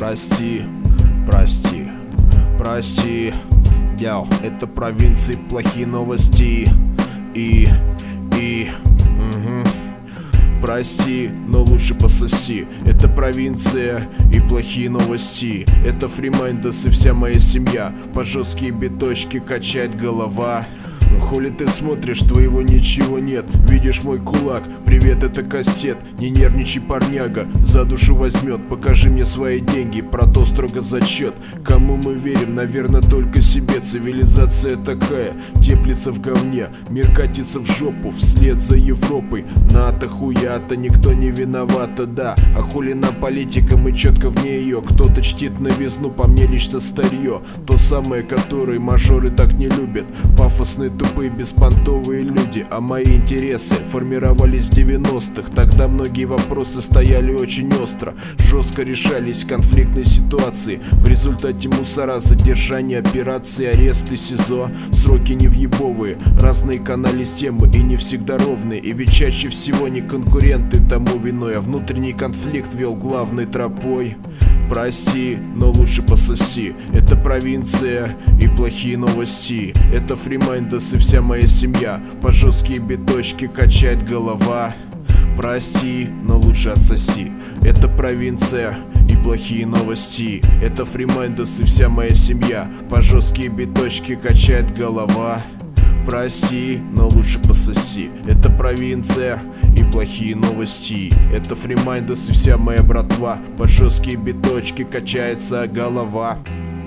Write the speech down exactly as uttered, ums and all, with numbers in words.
Прости, прости, прости. Яу, это провинции, плохие новости. И, и, угу. Прости, но лучше пососи. Это провинция и плохие новости. Это фримайндес и вся моя семья. По жесткие биточки качает голова. Хули ты смотришь, твоего ничего нет. Видишь мой кулак, привет, это кастет. Не нервничай, парняга, за душу возьмет. Покажи мне свои деньги, про то строго зачет. Кому мы верим, наверное, только себе. Цивилизация такая, теплится в говне. Мир катится в жопу, вслед за Европой. На-то хуя-то, никто не виновата, да. А хули нам политика, мы четко вне ее. Кто-то чтит новизну, по мне лично старье. То самое, которое мажоры так не любят. Пафосные, тупые, беспонтовые люди. А мои интересы формировались в девяностых. Тогда многие вопросы стояли очень остро. Жестко решались конфликтные ситуации. В результате мусора, задержания, операции, аресты, СИЗО. Сроки невъебовые, разные канали темы и не всегда ровные. И ведь чаще всего не конкуренты тому виной, а внутренний конфликт вел главной тропой. Прости, но лучше пососи. Это провинция и плохие новости. Это фримайндес и вся моя семья. По жесткие биточки качает голова. Прости, но лучше отсоси. Это провинция и плохие новости. Это фримайндес и вся моя семья. По жесткие биточки качает голова. Прости, но лучше пососи. Это провинция и плохие новости. Это фримайндес и вся моя братва. По жесткие биточки качается голова.